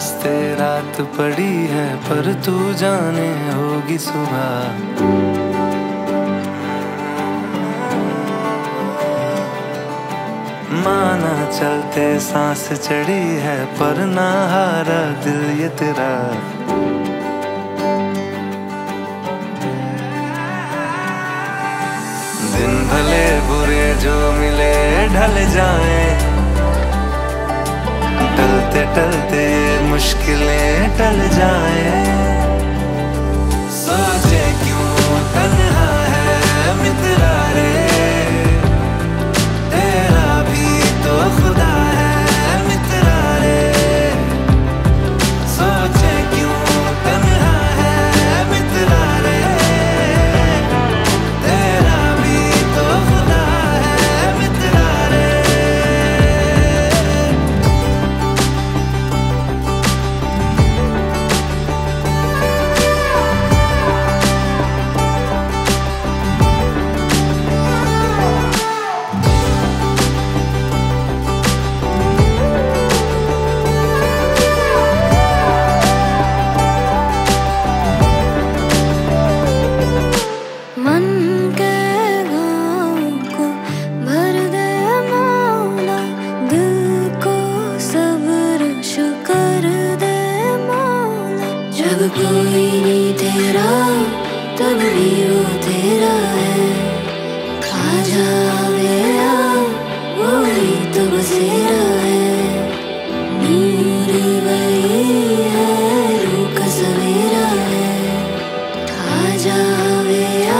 वास्ते रात पड़ी है, पर तू जाने होगी सुबह। माना चलते सांस चढ़ी है, पर ना हारा दिल ये तेरा। दिन भले बुरे जो मिले ढल जाएं, टलते टलते मुश्किलें टल जाएं। सोचे क्यों तन्हा है मित्रा रे, तेरा भी तो खुदा है मित्रा रे। सोचे क्यों तन्हा है मित्रा रे, तेरा भी तो खुदा है मित्रा रे। मन के घाव को भर दे मौला, दिल को सब्र शुक्र दे मौला। जब कोई नहीं तेरा तब भी वो तेरा है, खा जावे वो ही तो बसेरा है। नूर वही है, रूह का सवेरा है, खा जावे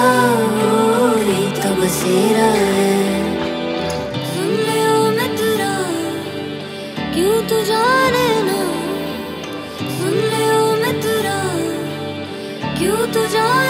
तो बसेरा है। सुन ले ओ मित्रा, क्यों तू जाने ना। सुन ले ओ मित्रा, क्यों तू जाने